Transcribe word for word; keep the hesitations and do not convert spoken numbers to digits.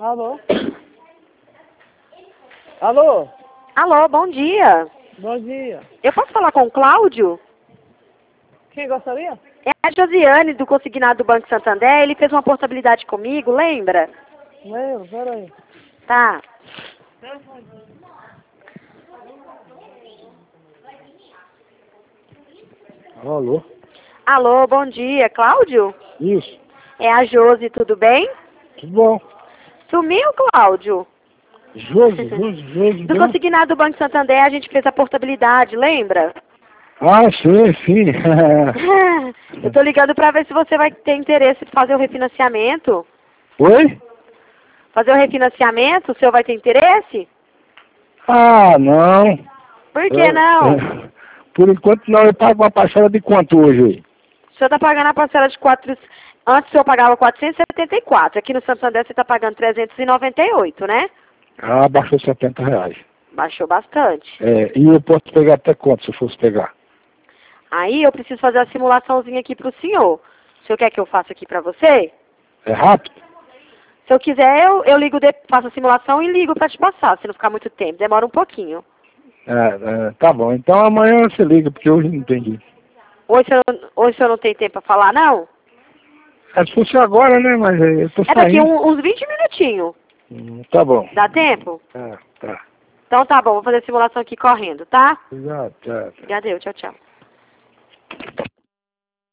Alô? Alô? Alô, bom dia. Bom dia. Eu posso falar com o Cláudio? Quem gostaria? É a Josiane, do consignado do Banco Santander. Ele fez uma portabilidade comigo, lembra? Lembro, peraí. Tá. Alô? Alô, bom dia. Cláudio? Isso. É a Josi, tudo bem? Tudo bom? Sumiu, Cláudio? Josi, Josi, Josi. Do né? consignado do Banco Santander, a gente fez a portabilidade, lembra? Ah, sim, sim. Eu tô ligando pra ver se você vai ter interesse em fazer o refinanciamento. Oi? Fazer o refinanciamento, o senhor vai ter interesse? Ah, não. Por que Eu- não? é, Por enquanto não, eu pago uma parcela de quanto hoje aí? O senhor tá pagando a parcela de quatro... Antes o senhor pagava quatrocentos e setenta e quatro. Aqui no Santander você tá pagando trezentos e noventa e oito, né? Ah, baixou setenta reais. Baixou bastante. É, e eu posso pegar até quanto se eu fosse pegar? Aí eu preciso fazer a simulaçãozinha aqui pro senhor. O senhor quer que eu faça aqui pra você? É rápido? Se eu quiser, eu, eu ligo, de, faço a simulação e ligo pra te passar, se não ficar muito tempo. Demora um pouquinho. É, é, tá bom, então amanhã você liga, porque hoje não entendi. Hoje o senhor, hoje o senhor não tem tempo pra falar, não? É, se fosse agora, né, mas é, eu tô É daqui saindo. um- uns vinte minutinhos. Hum, tá bom. Dá tempo? Tá, tá. Então tá bom, vou fazer a simulação aqui correndo, tá? Já, tá, tá. Obrigada, tchau, tchau.